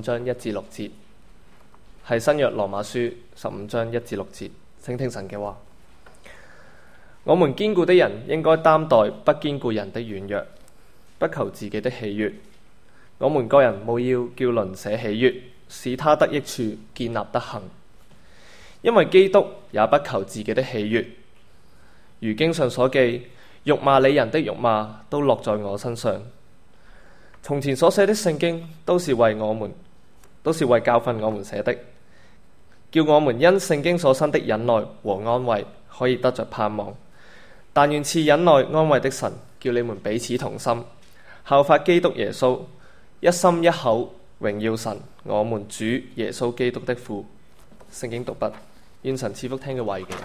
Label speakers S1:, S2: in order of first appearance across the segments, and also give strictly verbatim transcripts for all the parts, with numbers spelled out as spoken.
S1: 章一至六節，係新約羅馬書十五章一至六節。請聽神嘅話：我們堅固的人應該擔待不堅固人的軟弱，不求自己的喜悅。我們個人務要叫鄰舍喜悅，使他得益處，建立德行。因為基督也不求自己的喜悅，如經上所記，辱罵你人的辱罵都落在我身上。從前所寫的聖經都是為我們，都是為教訓我們寫的，叫我們因聖經所生的忍耐和安慰，可以得着盼望。但願賜忍耐安慰的神，叫你們彼此同心，效法基督耶穌，一心一口榮耀神，我們主耶穌基督的父。聖經讀畢，願神賜福聽嘅為嘅。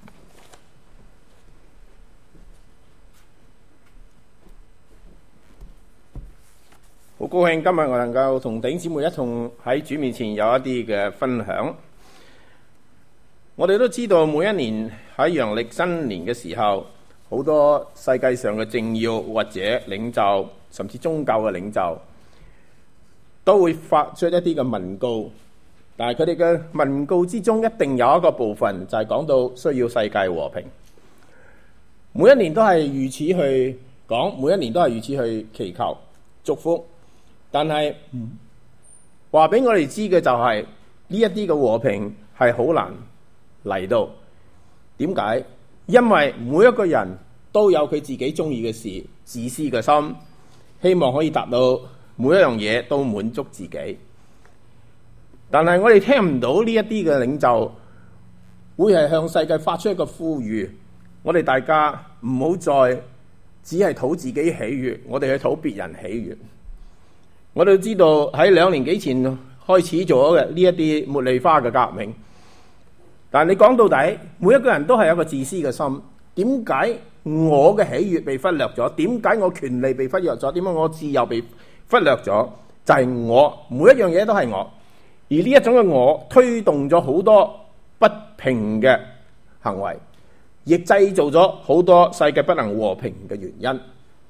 S2: 好高興今日我能夠同弟兄姊妹一同喺主面前有一啲嘅分享。我哋都知道每一年喺陽曆新年嘅時候，好多世界上嘅政要或者領袖，甚至宗教嘅領袖，都會發出一啲嘅文告。但係佢哋嘅文告之中，一定有一個部分就係講到需要世界和平。每一年都係如此去講，每一年都係如此去祈求祝福。但係話俾我哋知嘅就係呢一啲嘅和平係好難嚟到。點解？因為每一個人都有佢自己中意嘅事，自私嘅心，希望可以達到每一樣嘢都滿足自己。但係我哋聽唔到呢一啲嘅領袖會係向世界發出一個呼籲，我哋大家唔好再只係討自己喜悅，我哋去討別人喜悅。我哋都知道喺兩年幾前開始咗嘅呢一啲茉莉花嘅革命，但係你講到底，每一個人都係有一個自私嘅心。點解我嘅喜悅被忽略咗？點解我權利被忽略咗？點解我自由被忽略咗？就係我，每一樣嘢都係我，而呢一種嘅我推動咗好多不平嘅行為，亦製造咗好多世界不能和平嘅原因。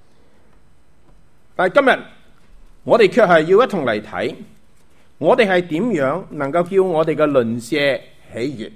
S2: 但係今日我哋卻係要一同嚟睇，我哋係點樣能夠叫我哋嘅鄰舍喜悅。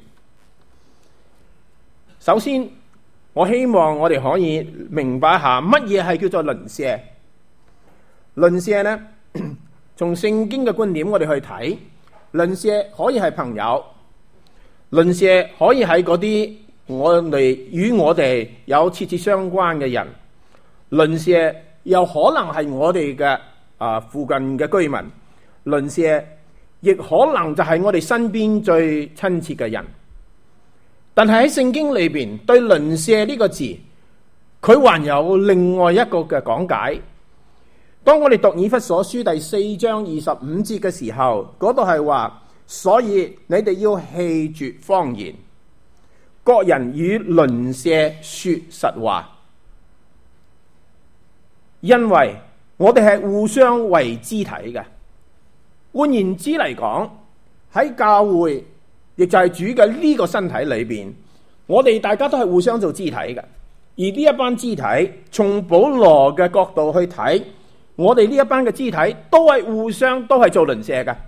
S2: 首先，我希望我哋可以明白一下乜嘢係叫做鄰舍。鄰舍呢，從聖經嘅觀點我哋去睇，鄰舍可以係朋友，鄰舍可以係嗰啲我哋與我哋有切切相關嘅人，鄰舍又可能係我哋嘅啊附近嘅居民，鄰舍亦可能就係我哋身邊最親切嘅人。但係喺聖經裏邊，對鄰舍呢個字，佢還有另外一個嘅講解。當我哋讀以弗所書第四章二十五節嘅時候，嗰度係話，所以你哋要棄絕謊言，各人與鄰舍說實話，因為我哋係互相為肢體嘅。換言之嚟講，喺教會，亦就係主嘅呢個身體裏邊，我哋大家都係互相做肢體嘅。而呢一班肢體，從保羅嘅角度去睇，我哋呢一班嘅肢體都係互相都係做鄰舍嘅。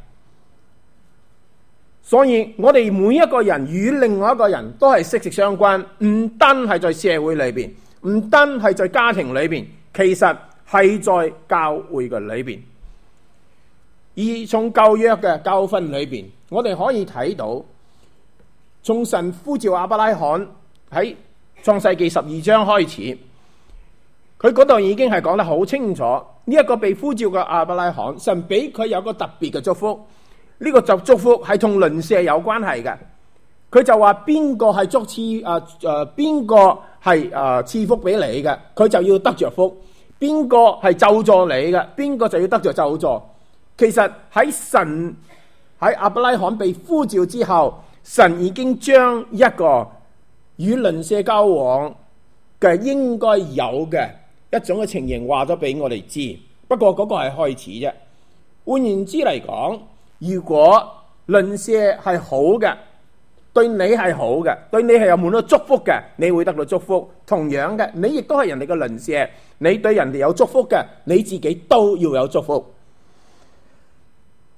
S2: 所以我哋每一個人與另外一個人都係息息相關，唔單係在社會裏邊，唔單係在家庭裏邊，其實係在教會嘅裏邊。而從舊約嘅教訓裏邊，我哋可以睇到，從神呼召亞伯拉罕喺創世記十二章開始，佢嗰度已經係講得好清楚。呢、這、一個被呼召嘅亞伯拉罕，神俾佢有個特別嘅祝福。呢、這個就祝福係同鄰舍有關係嘅。佢就話邊個係祝賜誒誒邊個係誒賜福俾你嘅，佢就要得着福；邊個係咒詛你嘅，邊個就要得着咒詛。其實喺神喺亞伯拉罕被呼召之後，神已經將一個與鄰舍交往嘅應該有嘅一種嘅情形話咗俾我哋知。不過嗰個係開始啫。換言之嚟講，如果鄰舍係好嘅，對你係好嘅，對你係有滿到祝福嘅，你會得到祝福。同樣嘅，你亦都係人哋嘅鄰舍，你對人哋有祝福嘅，你自己都要有祝福。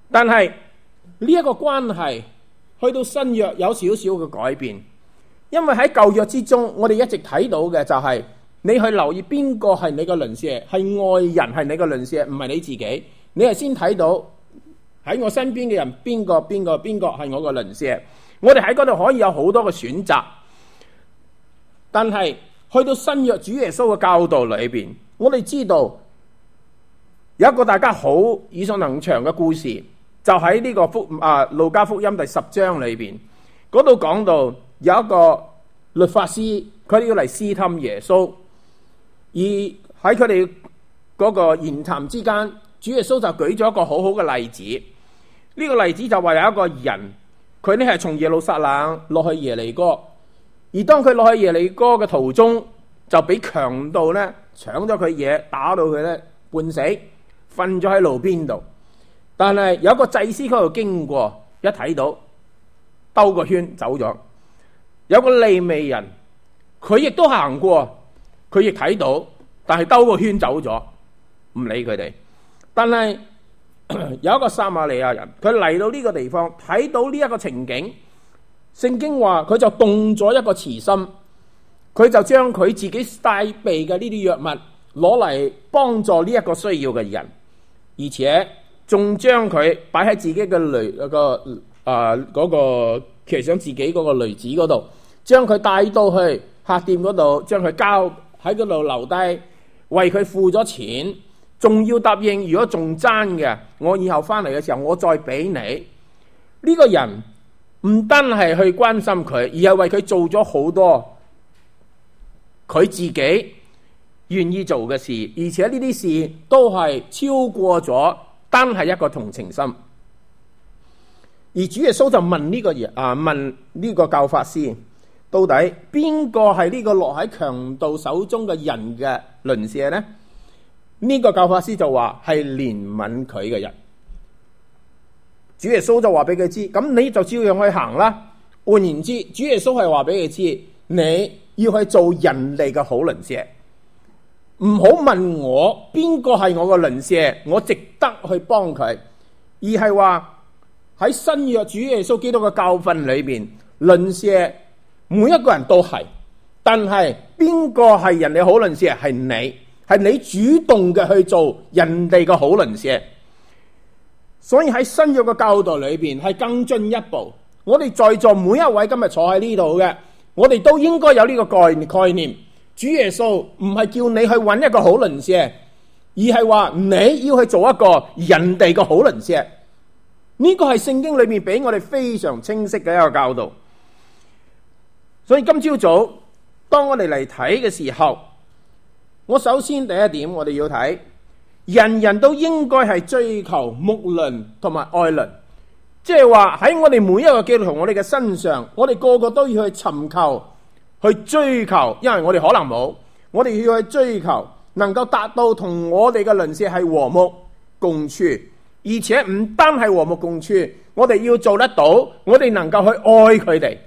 S2: 但係呢一個關係去到新約有少少嘅改變，因為喺舊約之中，我哋一直睇到嘅就係、是、你去留意邊個係你嘅鄰舍，係外人係你嘅鄰舍，唔係你自己。你係先睇到喺我身邊嘅人邊個邊個邊個係我嘅鄰舍。我哋喺嗰度可以有好多嘅選擇，但係去到新約主耶穌嘅教導裏邊，我哋知道有一個大家好耳熟能詳嘅故事，就喺呢個福啊路加福音第十章裏邊，嗰度講到有一個律法師，佢哋要嚟試探耶穌，而喺佢哋嗰個言談之間，主耶穌就舉咗一個好好嘅例子。呢、這個例子就話有一個人，佢呢係從耶路撒冷落去耶利哥，而當佢落去耶利哥嘅途中，就俾強盜呢搶咗佢嘢，打到佢呢半死，瞓咗喺路邊度。但係有一個祭司嗰度經過，一睇到兜個圈走咗。有個利未人，佢亦都行過，佢亦睇到，但係兜個圈走咗，唔理佢哋。但係有一個撒瑪利亞人，佢嚟到呢個地方，睇到呢一個情景，聖經話佢就動咗一個慈心，佢就將佢自己帶備嘅呢啲藥物攞嚟幫助呢一個需要嘅人，而且仲將佢擺喺自己嘅驢嗰個啊嗰個騎上自己嗰個驢子嗰度，將佢帶到去客店嗰度，將佢交喺嗰度留低，為佢付咗錢。仲要答應，如果仲爭嘅，我以後翻嚟嘅時候，我再俾你。呢、這個人唔單係去關心佢，而係為佢做咗好多佢自己願意做嘅事，而且呢啲事都係超過咗單係一個同情心。而主耶穌就問呢個人啊，問呢個教法師，到底邊個係呢個落喺強盜手中嘅人嘅鄰舍呢？呢個教法師就話係憐憫佢嘅人。主耶穌就話俾佢知，咁你就照樣去行啦。換言之，主耶穌係話俾佢知，你要去做人哋嘅好鄰舍，唔好問我邊個係我嘅鄰舍，我值得去幫佢，而係話喺新約主耶穌基督嘅教訓裏邊，鄰舍每一個人都係，但係邊個係人哋好鄰舍？係你。係你主動嘅去做人哋嘅好鄰舍，所以喺新約嘅教導裏邊係更進一步。我哋在座每一位今日坐喺呢度嘅，我哋都應該有呢個概概念。主耶穌唔係叫你去揾一個好鄰舍，而係話你要去做一個人哋嘅好鄰舍。呢個係聖經裏面俾我哋非常清晰嘅一個教導。所以今朝早當我哋嚟睇嘅時候，我首先第一點，我哋要睇，人人都應該係追求睦鄰同埋愛鄰，即係話喺我哋每一個基督徒我哋嘅身上，我哋個個都要去尋求、去追求，因為我哋可能冇，我哋要去追求，能夠達到同我哋嘅鄰舍係和睦共處，而且唔單係和睦共處，我哋要做得到，我哋能夠去愛佢哋。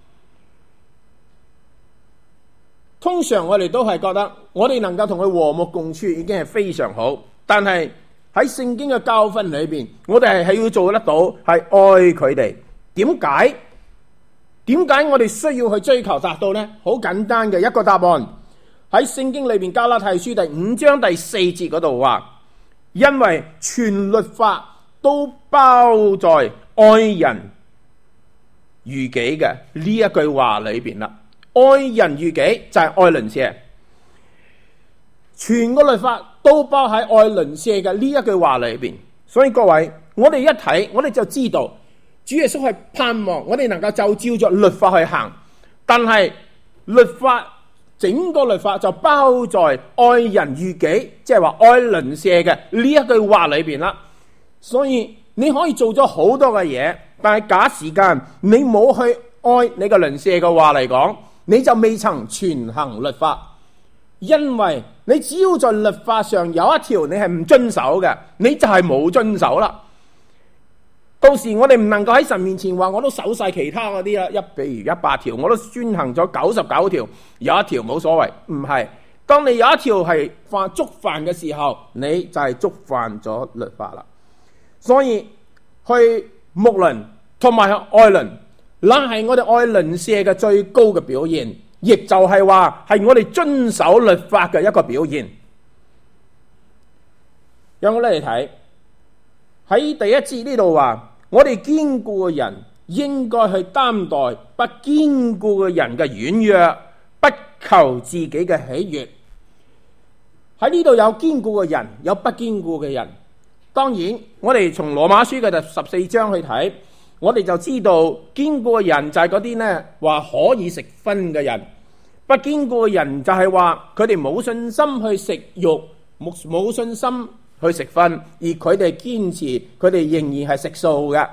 S2: 通常我哋都係覺得我哋能夠同佢和睦共處已經係非常好，但係喺聖經嘅教訓裏邊，我哋係係要做得到係愛佢哋。點解？點解我哋需要去追求達到呢？好簡單嘅一個答案，喺聖經裏邊加拉太書第五章第四節嗰度話，因為全律法都包在愛人如己嘅呢一句話裏邊啦。愛人如己就係愛鄰舍，全個律法都包喺愛鄰舍嘅呢一句話裏邊。所以各位，我哋一睇，我哋就知道主耶穌係盼望我哋能夠就照着律法去行，但係律法整個律法就包在愛人如己，即係話愛鄰舍嘅呢一句話裏邊啦。所以你可以做咗好多嘅嘢，但係假時間你冇去愛你嘅鄰舍嘅話嚟講，你就未曾全行律法，因為你只要在律法上有一條你係唔遵守嘅，你就係冇遵守啦。到時我哋唔能夠喺神面前話我都守晒其他嗰啲啦，一比如一百條我都遵行咗九十九條，有一條冇所謂。唔係，當你有一條係犯觸犯嘅時候，你就係觸犯咗律法啦。所以去睦鄰同埋愛鄰，那係我哋愛鄰舍嘅最高嘅表現，亦就係話係我哋遵守律法嘅一個表現。讓我哋嚟睇喺第一節呢度話，我哋堅固嘅人應該去擔待不堅固嘅人嘅軟弱，不求自己嘅喜悅。喺呢度有堅固嘅人，有不堅固嘅人。當然，我哋從羅馬書嘅第十四章去睇，我哋就知道堅固嘅人就係嗰啲呢話可以食分嘅人，不堅固嘅人就係話佢哋冇信心去食肉，冇冇信心去食分，而佢哋堅持佢哋仍然係食素嘅。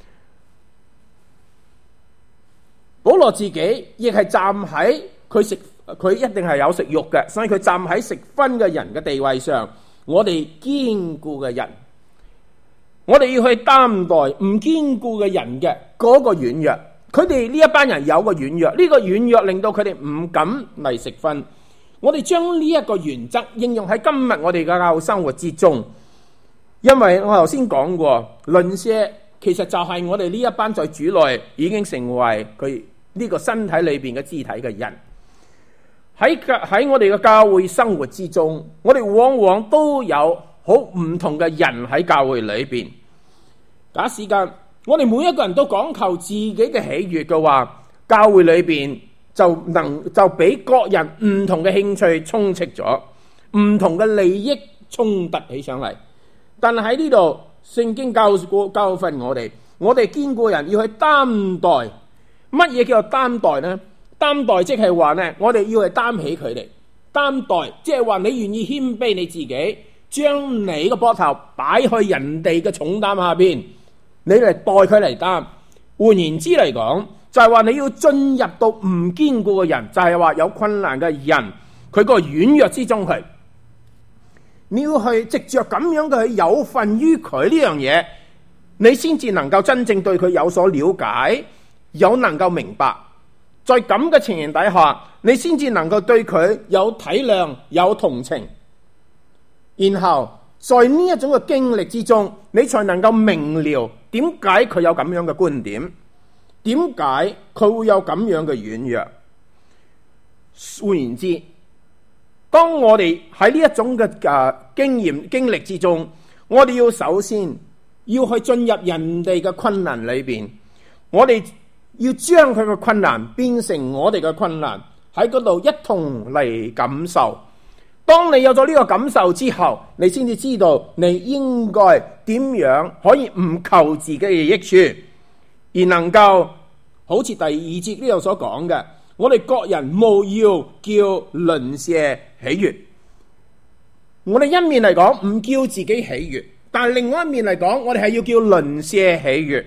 S2: 保羅自己亦係站喺佢食，佢一定係有食肉嘅，所以佢站喺食分嘅人嘅地位上。我哋堅固嘅人，我哋要去擔待唔堅固嘅人嘅嗰個軟弱。佢哋呢一班人有個軟弱，呢個軟弱令到佢哋唔敢嚟食分。我哋將呢一個原則應用喺今日我哋嘅教會生活之中，因為我頭先講過，鄰舍其實就係我哋呢一班在主內已經成為佢呢個身體裏邊嘅肢體嘅人。喺喺我哋嘅教會生活之中，我哋往往都有好唔同嘅人喺教會裏邊。假時間我哋每一個人都講求自己嘅喜悅嘅話，教會裏邊就能就俾各人唔同嘅興趣充斥咗，唔同嘅利益衝突起上嚟。但係喺呢度，聖經教過教訓我哋，我哋堅固人要去擔待。乜嘢叫做擔待呢？擔待即係話呢，我哋要去擔起佢哋。擔待即係話你願意謙卑你自己，將你個膊頭擺去人哋嘅重擔下邊，你嚟代佢嚟擔。換言之嚟講，就係話你要進入到唔堅固嘅人，就係話有困難嘅人，佢個軟弱之中去，你要去藉着咁樣嘅去有份於佢呢樣嘢，你先至能夠真正對佢有所了解，有能夠明白。在咁嘅情形底下，你先至能夠對佢有體諒、有同情，然後在呢一種嘅經歷之中，你才能夠明了點解佢有咁樣嘅觀點，點解佢會有咁樣嘅軟弱。換言之，當我哋喺呢一種嘅誒經驗經歷之中，我哋要首先要去進入人哋嘅困難裏邊，我哋要將佢嘅困難變成我哋嘅困難，喺嗰度一同嚟感受。當你有咗呢個感受之後，你先至知道你應該點樣可以唔求自己嘅益處，而能夠好似第二節呢度所講嘅，我哋各人務要叫鄰舍喜悅。我哋一面嚟講唔叫自己喜悅，但係另外一面嚟講，我哋係要叫鄰舍喜悅。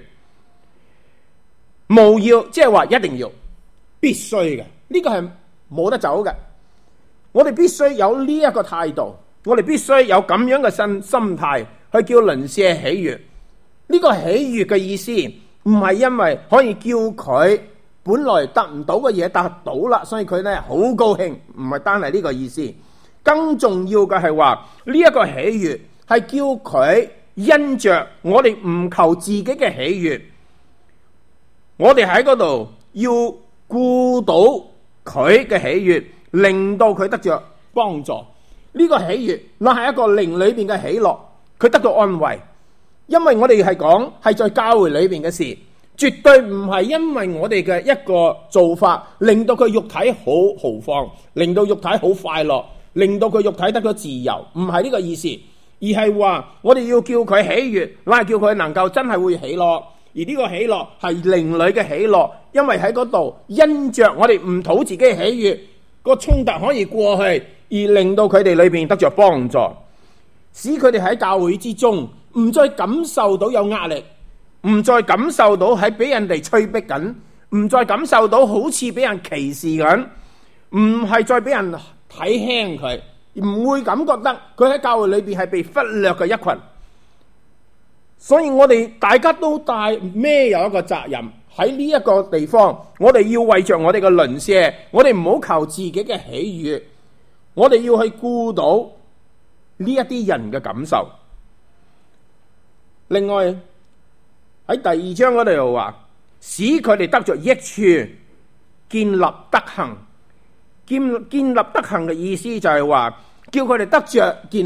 S2: 務要即係話一定要必須嘅，呢個係冇得走嘅。我哋必須有呢一個態度，我哋必須有咁樣嘅心心態去叫鄰舍喜悅。呢個喜悅嘅意思唔係因為可以叫佢本來得唔到嘅嘢得到啦，所以佢咧好高興，唔係單係呢個意思。更重要嘅係話呢一個喜悅係叫佢因着我哋唔求自己嘅喜悅，我哋喺嗰度要顧到佢嘅喜悅，令到佢得着幫助。呢個喜悅那係一個靈裏邊嘅喜樂，佢得到安慰。因為我哋係講係在教會裏邊嘅事，絕對唔係因為我哋嘅一個做法令到佢肉體好豪放，令到肉體好快樂，令到佢肉體得咗自由，唔係呢個意思，而係話我哋要叫佢喜悅，那係叫佢能夠真係會喜樂。而呢個喜樂係靈裏嘅喜樂，因為喺嗰度因着我哋唔討自己喜悅，個衝突可以過去，而令到佢哋裏邊得着幫助，使佢哋喺教會之中唔再感受到有壓力，唔再感受到喺俾人哋催逼緊，唔再感受到好似俾人歧視緊，唔係再俾人睇輕佢，唔會感覺得佢喺教會裏邊係被忽略嘅一群。所以我哋大家都帶孭有一個責任喺呢一個地方，我哋要為着我哋嘅鄰舍，我哋唔好求自己嘅喜悅，我哋要去顧到呢一啲人嘅感受。另外喺第二章嗰度又話，使佢哋得着益處，建立德行。建建立德行嘅意思就係話，叫佢哋得着建立。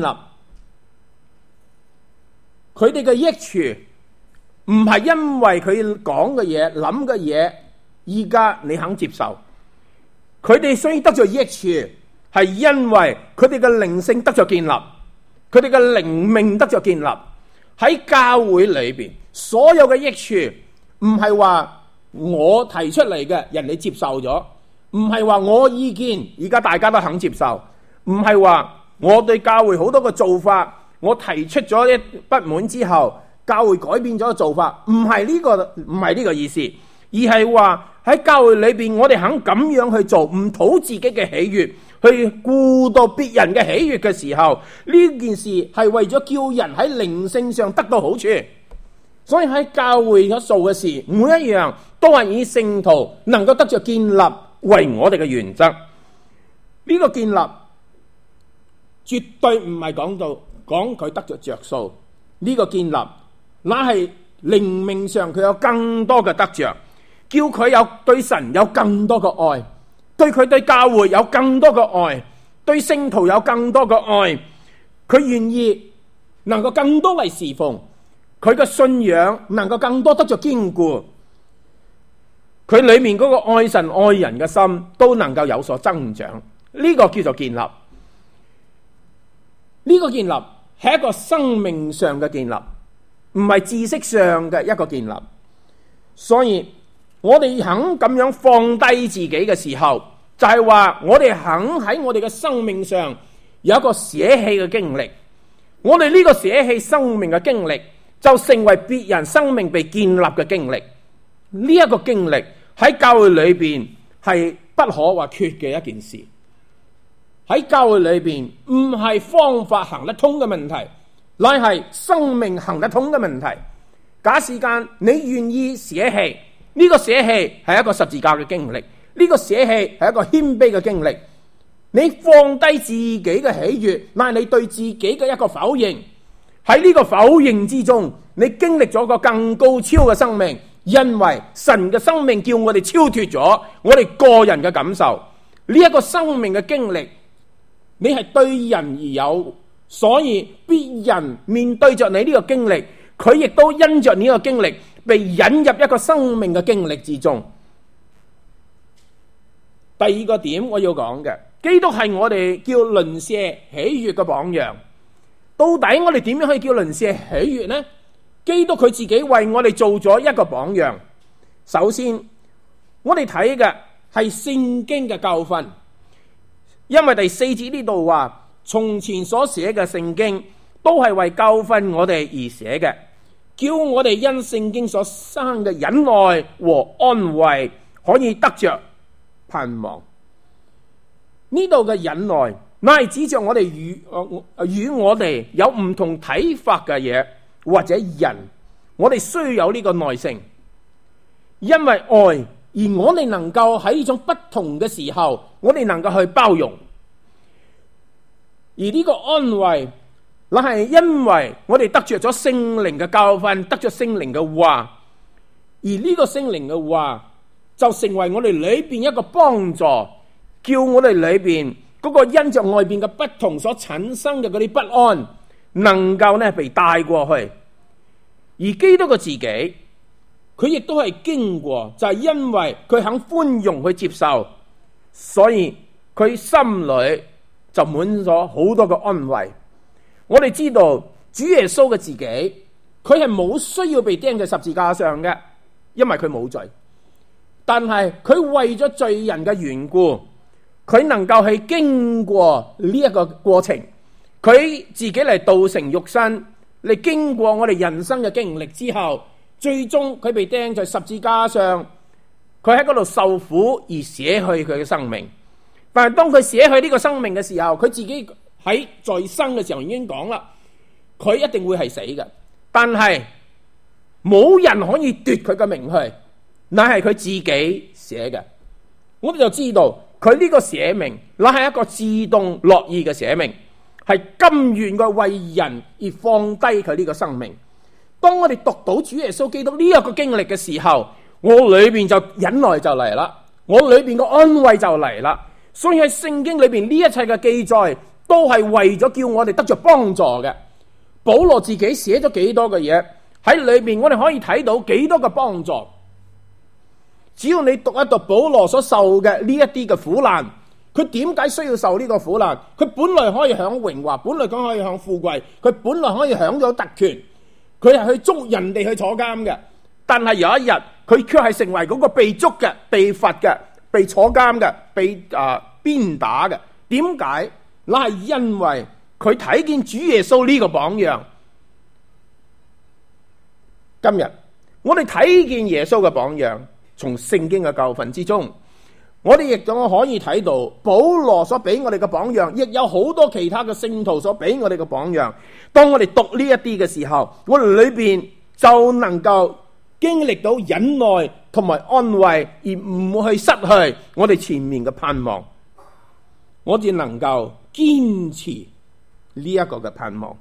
S2: 佢哋嘅益處唔係因為佢講嘅嘢、諗嘅嘢，而家你肯接受。佢哋所以得着益處，係因為佢哋嘅靈性得着建立，佢哋嘅靈命得着建立。喺教會裏邊，所有嘅益處唔係話我提出嚟嘅，人哋接受咗，唔係話我意見而家大家都肯接受，唔係話我對教會好多嘅做法，我提出咗一不滿之後，教會改變咗做法，唔係呢個唔係呢個意思，而係話喺教會裏邊，我哋肯咁樣去做，唔討自己嘅喜悅，去顧到別人嘅喜悅嘅時候，呢件事係為咗叫人喺靈性上得到好處。所以喺教會所做嘅事，每一樣都係以聖徒能夠得着建立為我哋嘅原則。呢個建立絕對唔係講到講佢得着着數，呢個建立那係靈命上佢有更多嘅得着，叫佢有對神有更多嘅愛，對佢對教會有更多嘅愛，對聖徒有更多嘅愛，佢願意能夠更多嚟侍奉，佢嘅信仰能夠更多得着堅固，佢裏面嗰個愛神愛人嘅心都能夠有所增長。呢個叫做建立。呢個建立係一個生命上嘅建立，唔係知識上嘅一個建立。所以我哋肯咁樣放低自己嘅時候，就係話我哋肯喺我哋嘅生命上有一個捨棄嘅經歷。我哋呢個捨棄生命嘅經歷，就成為別人生命被建立嘅經歷。呢一個經歷喺教會裏邊係不可或缺嘅一件事。喺教會裏邊唔係方法行得通嘅問題，乃係生命行得通嘅問題。假使間你願意捨棄，呢個捨棄係一個十字架嘅經歷，呢個捨棄係一個謙卑嘅經歷。你放低自己嘅喜悅，乃係你對自己嘅一個否認。喺呢個否認之中，你經歷咗個更高超嘅生命，因為神嘅生命叫我哋超脫咗我哋個人嘅感受。呢一個生命嘅經歷，你係對人而有，所以別人面對着你呢個經歷，佢亦都因着呢個經歷被引入一個生命嘅經歷之中。第二個點我要講嘅，基督係我哋叫鄰舍喜悅嘅榜樣。到底我哋點樣可以叫鄰舍喜悅呢？基督佢自己為我哋做咗一個榜樣。首先，我哋睇嘅係聖經嘅教訓。因為第四節呢度話，從前所寫嘅聖經都係為教訓我哋而寫嘅，叫我哋因聖經所生嘅忍耐和安慰，可以得着盼望。呢度嘅忍耐，乃係指着我哋與與我哋有唔同睇法嘅嘢或者人，我哋需要有呢個耐性，因為愛。而我哋能夠喺呢種不同嘅時候，我哋能夠去包容。而呢個安慰，那係因為我哋得着咗聖靈嘅教訓，得着聖靈嘅話。而呢個聖靈嘅話，就成為我哋裏邊一個幫助，叫我哋裏邊嗰個因着外邊嘅不同所產生嘅嗰啲不安，能夠呢被帶過去。而基督嘅自己，佢亦都係經過，就係因為佢肯寬容去接受，所以佢心裏就滿咗好多嘅安慰。我哋知道主耶穌嘅自己，佢係冇需要被釘在十字架上嘅，因為佢冇罪。但係佢為咗罪人嘅緣故，佢能夠去經過呢一個過程，佢自己嚟道成肉身，嚟經過我哋人生嘅經歷之後，最終佢被釘在十字架上，佢喺嗰度受苦而捨去佢嘅生命。但係當佢捨去呢個生命嘅時候，佢自己喺在，在生嘅時候已經講啦，佢一定會係死嘅。但係冇人可以奪佢嘅命去，乃係佢自己寫嘅。我哋就知道佢呢個捨命，乃係一個自動樂意嘅捨命，係甘願嘅為人而放低佢呢個生命。 當我哋讀到主耶穌基督呢一個經歷嘅時候，我裏邊就忍耐就嚟啦，我裏邊個安慰就嚟啦。所以喺聖經裏邊呢一切嘅記載都係為咗叫我哋得着幫助嘅。保羅自己寫咗幾多嘅嘢喺裏邊，我哋可以睇到幾多嘅幫助。只要你讀一讀保羅所受嘅呢一啲嘅苦難，佢點解需要受呢個苦難？佢本來可以享榮華，本來講可以享富貴，佢本來可以享有特權，佢係去捉人哋去坐監嘅。但係有一日，佢卻係成為嗰個被捉嘅、被罰嘅、被坐監嘅、被啊鞭打嘅。點解？那係因為佢睇見主耶穌呢個榜樣。今日我哋睇見耶穌嘅榜樣，從聖經嘅教訓之中，我哋亦都可以睇到保羅所俾我哋嘅榜樣，亦有好多其他嘅聖徒所俾我哋嘅榜樣。當我哋讀呢一啲嘅時候，我哋裏邊就能夠經歷到忍耐同埋安慰，而唔會去失去我哋前面嘅盼望。我哋能夠堅持呢一個嘅盼望。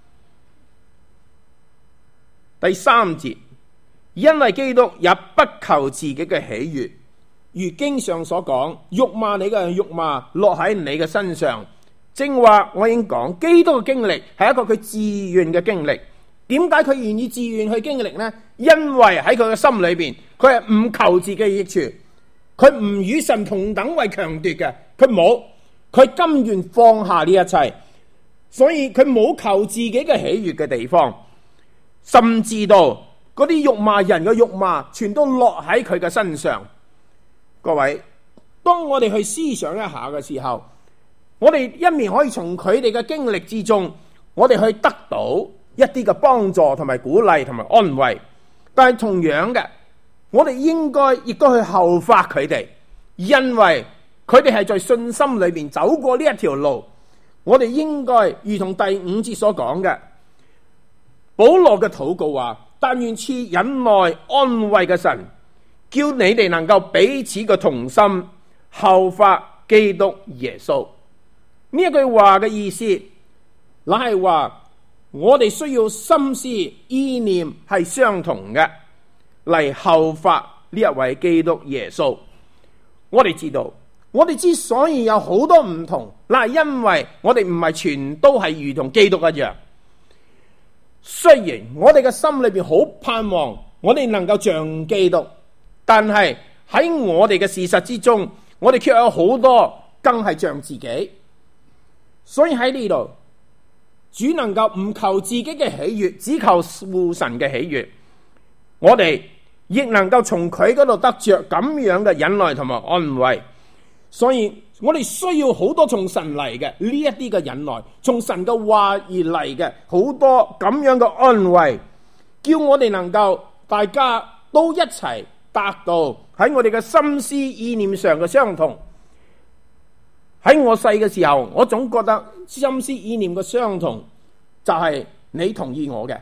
S2: 第三節，因為基督也不求自己嘅喜悅，如經上所講，辱罵你嘅人辱罵落喺你嘅身上。正話我已經講，基督嘅經歷係一個佢自願嘅經歷。點解佢願意自願去經歷呢？因為喺佢嘅心裏邊，佢係唔求自己嘅益處，佢唔與神同等為強奪嘅，佢冇，佢甘願放下呢一切，所以佢冇求自己嘅喜悅嘅地方，甚至到嗰啲辱罵人嘅辱罵，全都落喺佢嘅身上。各位，當我哋去思想一下嘅時候，我哋一面可以從佢哋嘅經歷之中，我哋去得到一啲嘅幫助同埋鼓勵同埋安慰。但係同樣嘅，我哋應該亦都去效法佢哋，因為佢哋係在信心裏面走過呢一條路。我哋應該如同第五節所講嘅，保羅嘅禱告話：但願賜忍耐安慰嘅神，叫你哋能夠彼此嘅同心，效法基督耶穌。呢一句話嘅意思，乃係話我哋需要心思意念係相同嘅，嚟效法呢一位基督耶穌。我哋知道，我哋之所以有好多唔同，乃係因為我哋唔係全都係如同基督一樣。雖然我哋嘅心裏邊好盼望我哋能夠像基督，但係喺我哋嘅事實之中，我哋卻有好多更係像自己。所以喺呢度，主能夠唔求自己嘅喜悅，只求父神嘅喜悅。我哋亦能夠從佢嗰度得着咁樣嘅忍耐同埋安慰。所以我哋需要好多從神嚟嘅呢一啲嘅忍耐，從神嘅話而嚟嘅好多咁樣嘅安慰，叫我哋能夠大家都一齊達到喺我哋嘅心思意念上嘅相同。喺我細嘅時候，我總覺得心思意念嘅相同就係你同意我嘅，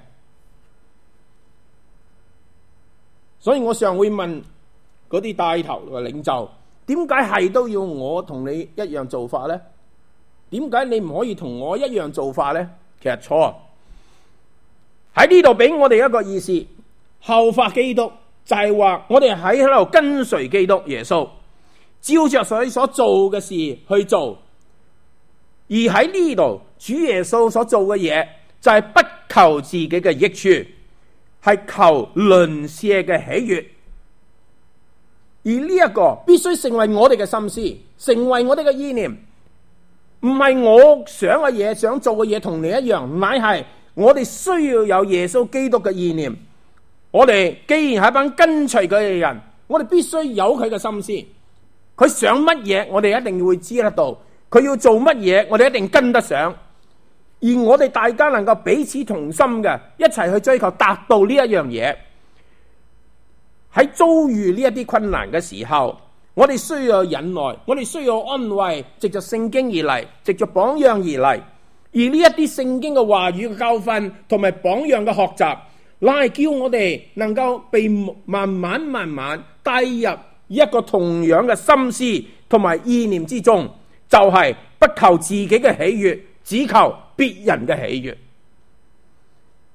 S2: 所以我常會問嗰啲帶頭嘅領袖，點解係都要我同你一樣做法呢？點解你唔可以同我一樣做法呢？其實錯。喺呢度俾我哋一個意思，效法基督就係話我哋喺喺度跟隨基督耶穌，照着佢所做嘅事去做。而喺呢度主耶穌所做嘅嘢就係不求自己嘅益處，係求鄰舍嘅喜悅。而呢一個必須成為我哋嘅心思，成為我哋嘅意念，唔係我想嘅嘢、想做嘅嘢同你一樣，乃係我哋需要有耶穌基督嘅意念。我哋既然係一班跟隨佢嘅人，我哋必須有佢嘅心思。佢想乜嘢，我哋一定會知得到；佢要做乜嘢，我哋一定跟得上。而我哋大家能夠彼此同心嘅，一齊去追求達到呢一樣嘢。喺遭遇呢一啲困難嘅時候，我哋需要忍耐，我哋需要安慰，藉着聖經而嚟，藉着榜樣而嚟。而呢一啲聖經嘅話語嘅教訓同埋榜樣嘅學習，乃係叫我哋能夠被慢慢慢慢帶入一個同樣嘅心思同埋意念之中，就係、是、不求自己嘅喜悅，只求別人嘅喜悅。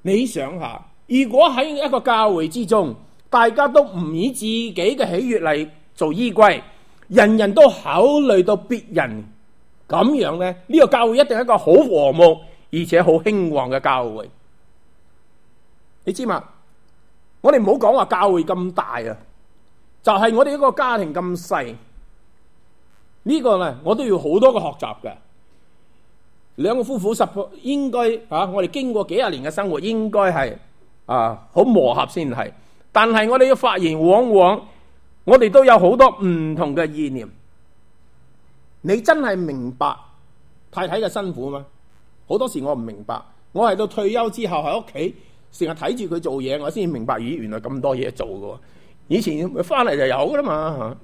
S2: 你想下，如果喺一個教會之中，大家都唔以自己嘅喜悅嚟做依歸，人人都考慮到別人，咁樣呢，呢個教會一定係一個好和睦而且好興旺嘅教會。你知嘛？我哋唔好講話教會咁大啊，就係我哋一個家庭咁細，呢個呢，我都要好多個學習嘅。兩個夫婦十個應該啊，我哋經過幾廿年嘅生活，應該係啊好磨合先係。但係我哋要發現，往往我哋都有好多唔同嘅意念。你真係明白太太嘅辛苦嗎？好多時我唔明白，我係到退休之後喺屋企成日睇住佢做嘢，我先明白，咦，原來咁多嘢做㗎。以前翻嚟就有㗎啦嘛。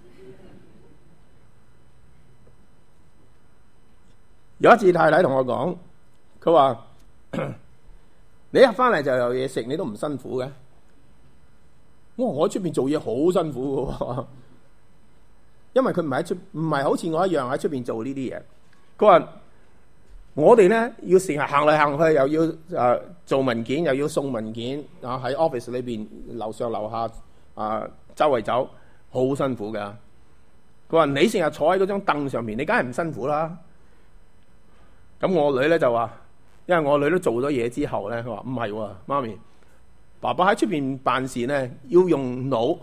S2: 有一次太太同我講，佢話你一翻嚟就有嘢食，你都唔辛苦嘅。我我喺出邊做嘢好辛苦嘅，因為佢唔係喺出，唔係好似我一樣喺出邊做呢啲嘢。佢話我哋咧要成日行嚟行去，又要誒、呃、做文件，又要送文件啊，喺 office 裏邊樓上樓下啊、呃、周圍走，好辛苦噶。佢話你成日坐喺嗰張凳上面，你梗係唔辛苦啦。咁我女咧就話，因為我女都做咗嘢之後咧，佢話唔係喎，媽咪，爸爸喺出邊辦事咧要用腦，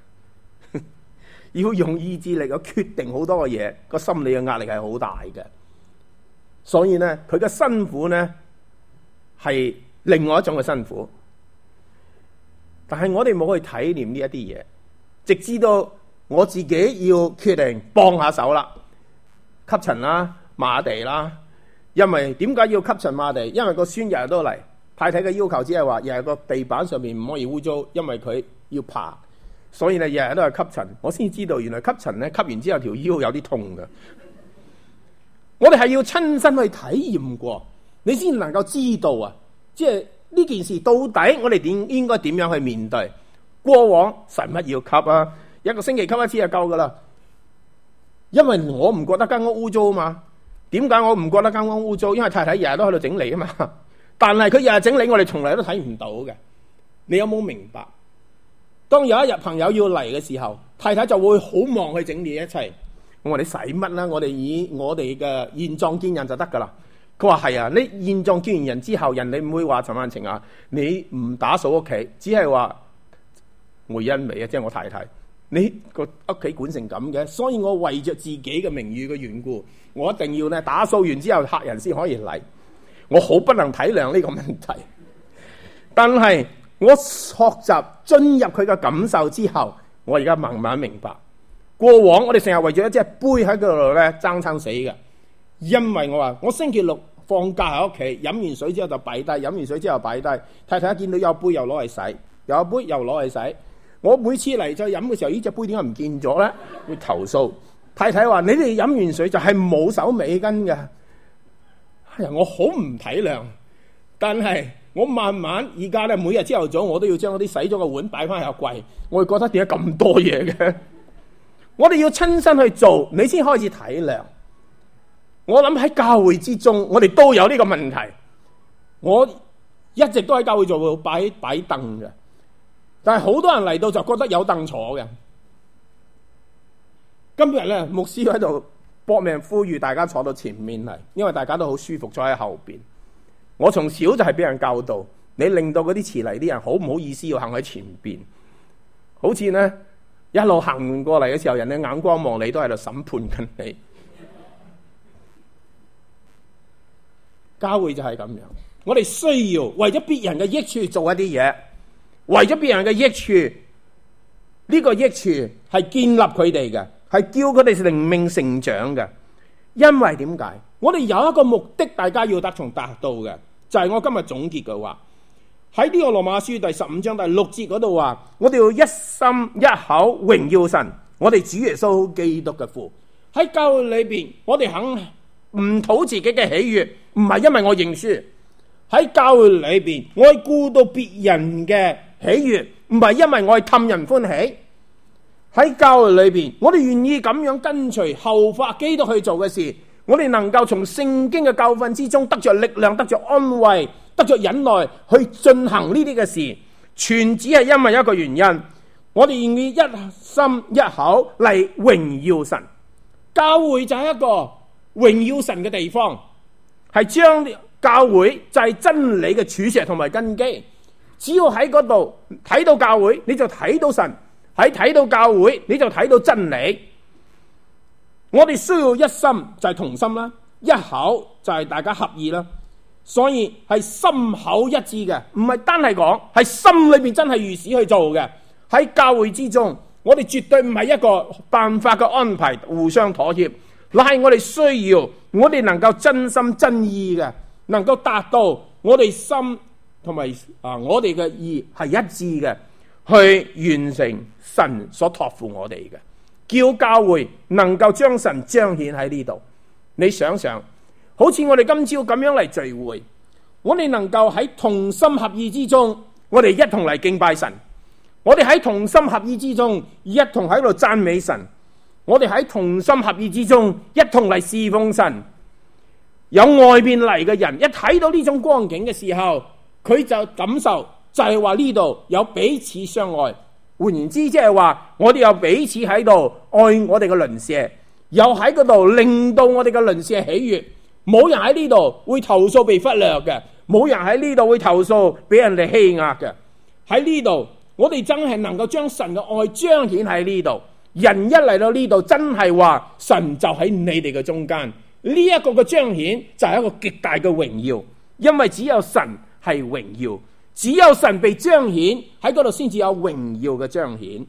S2: 要用意志力去決定好多嘅嘢，個心理嘅壓力係好大嘅。所以咧，佢嘅辛苦咧係另外一種嘅辛苦。但係我哋冇去體驗呢一啲嘢，直至到我自己要決定幫下手啦，吸塵啦、抹地啦。因為點解要吸塵抹地？因為個孫日日都嚟，太太嘅要求只係話日日個地板上面唔可以污糟，因為佢要爬，所以咧日日都係吸塵。我先知道原來吸塵咧吸完之後條腰有啲痛㗎。我哋係要親身去體驗過，你先能夠知道啊！即係呢件事到底我哋點應該點樣去面對？過往使乜要吸啊？一個星期吸一次就夠噶啦。因為我唔覺得間屋污糟啊嘛。點解我唔覺得間屋污糟？因為太太日日都喺度整理啊嘛。但係佢日日整理，我哋從來都睇唔到嘅。你有冇明白？當有一日朋友要嚟嘅時候，太太就會好忙去整理一切。我話你使乜啦？我哋以我哋嘅現狀見人就得噶啦。佢話係啊，你現狀見完人之後，人哋唔會話陳萬晴啊，你唔打掃屋企，只係話梅欣美啊，即係我太太，你個屋企管成咁嘅，所以我為着自己嘅名譽嘅緣故，我一定要咧打掃完之後客人先可以嚟。我好不能體諒呢個問題，但係我學習進入佢嘅感受之後，我而家慢慢明白。過往我哋成日為咗一隻杯喺嗰度咧爭撐死嘅，因為我話我星期六放假喺屋企，飲完水之後就擺低，飲完水之後擺低，太太一見到有杯又攞嚟洗，有杯又攞嚟洗。我每次嚟再飲嘅時候，呢隻杯點解唔見咗咧？會投訴。太太話：你哋飲完水就係冇手尾跟嘅。哎呀，我好唔體諒，但係我慢慢而家咧，每日朝頭早我都要將嗰啲洗咗嘅碗擺翻入櫃，我會覺得點解咁多嘢嘅？我哋要親身去做，你先開始體諒。我諗喺教會之中，我哋都有呢個問題。我一直都喺教會做擺擺凳嘅，但係好多人嚟到就覺得有凳坐嘅。今日咧，牧師喺度搏命呼籲大家坐到前面嚟，因為大家都好舒服坐喺後邊。我從小就係俾人教導，你令到嗰啲遲嚟啲人好唔好意思要行喺前邊，好似呢。一路行過嚟嘅時候，人哋眼光望你，都喺度審判緊你。教會就係咁樣，我哋需要為咗別人嘅益處做一啲嘢，為咗別人嘅益處，呢個益處係建立佢哋嘅，係叫佢哋靈命成長嘅。因為點解？我哋有一個目的，大家要得從達到嘅，就係我今日總結嘅話。喺呢個羅馬書第十五章第六節嗰度話，我哋要一心一口榮耀神，我哋主耶穌基督嘅父。喺教會裏邊，我哋肯唔討自己嘅喜悅，唔係因為我認輸。喺教會裏邊，我係顧到別人嘅喜悅，唔係因為我係氹人歡喜。喺教會裏邊，我哋願意咁樣跟隨後發基督去做嘅事， 我哋能夠從聖經嘅教訓之中得着力量，得着安慰，得着忍耐去進行呢啲嘅事，全只係因為一個原因，我哋願意一心一口嚟榮耀神。教會就係一個榮耀神嘅地方，係將教會就係真理嘅柱石同埋根基。只要喺嗰度睇到教會，你就睇到神；喺睇到教會，你就睇到真理。我哋需要一心就係同心啦，一口就係大家合意啦。所以係心口一致嘅，唔係單係講，係心裏邊真係如此去做嘅。喺教會之中，我哋絕對唔係一個辦法嘅安排，互相妥協，乃係我哋需要，我哋能夠真心真意嘅，能夠達到我哋心同埋啊我哋嘅意係一致嘅，去完成神所託付我哋嘅，叫教會能夠將神彰顯喺呢度。你想想，好似我哋今朝咁樣嚟聚會，我哋能夠喺同心合意之中，我哋一同嚟敬拜神。我哋喺同心合意之中，一同喺度讚美神。我哋喺同心合意之中，一同嚟侍奉神。有外邊嚟嘅人一睇到呢種光景嘅時候，佢就感受就係話呢度有彼此相愛。換言之，即係話我哋有彼此喺度愛我哋嘅鄰舍，又喺嗰度令到我哋嘅鄰舍喜悅。冇人喺呢度會投訴被忽略嘅，冇人喺呢度會投訴俾人哋欺壓嘅。喺呢度，我哋真係能夠將神嘅愛彰顯喺呢度。人一嚟到呢度，真係話神就喺你哋嘅中間。呢一個嘅彰顯就係一個極大嘅榮耀，因為只有神係榮耀，只有神被彰顯喺嗰度，先至有榮耀嘅彰顯。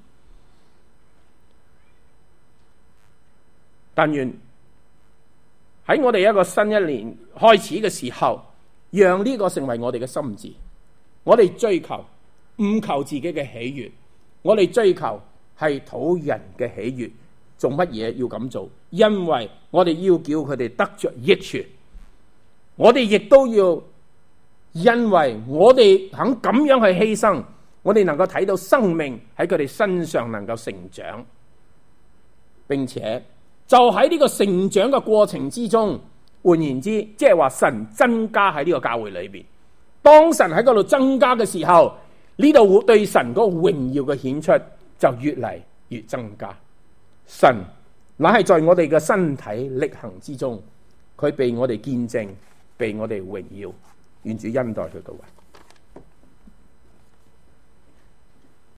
S2: 但願喺我哋一個新一年開始嘅時候，讓呢個成為我哋嘅心志。我哋追求唔求自己嘅喜悅，我哋追求係討人嘅喜悅。做乜嘢要咁做？因為我哋要叫佢哋得着益處，我哋亦都要，因為我哋肯咁樣去犧牲，我哋能夠睇到生命喺佢哋身上能夠成長，並且就喺呢個成長嘅過程之中，換言之，即係話神增加喺呢個教會裏邊。當神喺嗰度增加嘅時候，呢度對神嗰個榮耀嘅顯出就越嚟越增加。神乃係在我哋嘅身體力行之中，佢被我哋見證，被我哋榮耀。願主恩待佢各位。